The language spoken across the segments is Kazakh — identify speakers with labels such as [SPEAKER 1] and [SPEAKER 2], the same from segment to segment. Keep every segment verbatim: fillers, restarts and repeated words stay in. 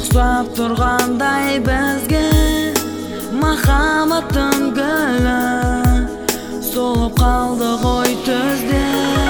[SPEAKER 1] ұқсап тұрғандай бізге махаббаттың гүлі солып қалды ғой түзде.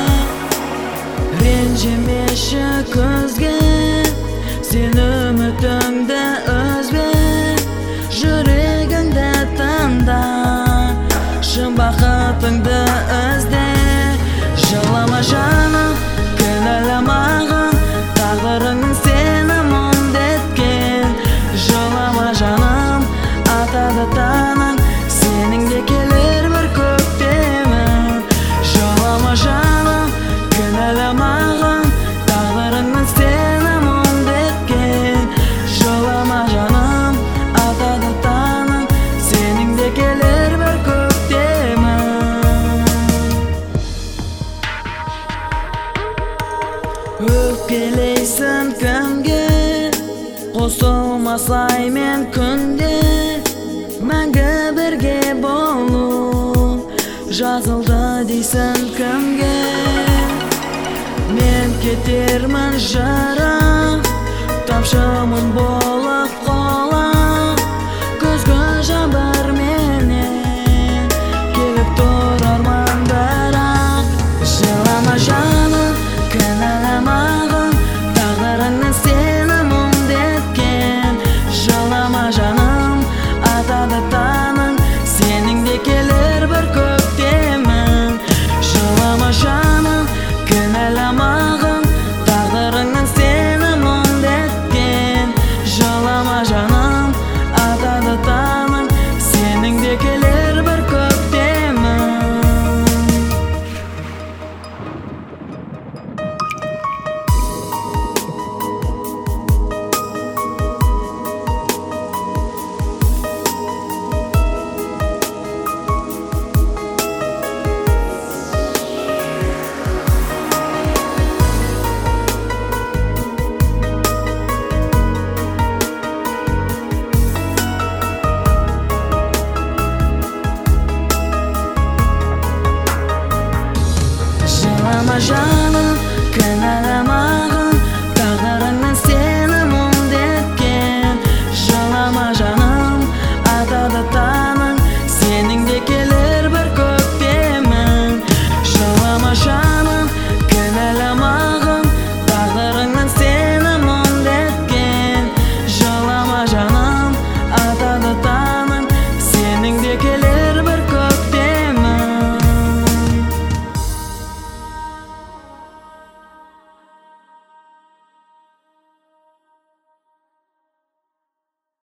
[SPEAKER 1] Ренжімеші көзге сен үмітіңді үзбе, жүрегіңді тыңда, шын бақытыңды ізде. Жылама жаным, кінәламағын, тағдырыңның сені мұңдеткен. Жылама жаным, атады таңың, сенің де келер бір көктемің. Жылама жаным, кінәламағын, тағдырыңның сені мұңдеткен. Жылама жаным, атады таңың, сенің де келер бір көктемің. Өкпелейсің кімге, қосылмасай мен күнде, мәңгі бірге болу жазылды дейсің кімге. Мен кетермін жырақ, тамшымын бол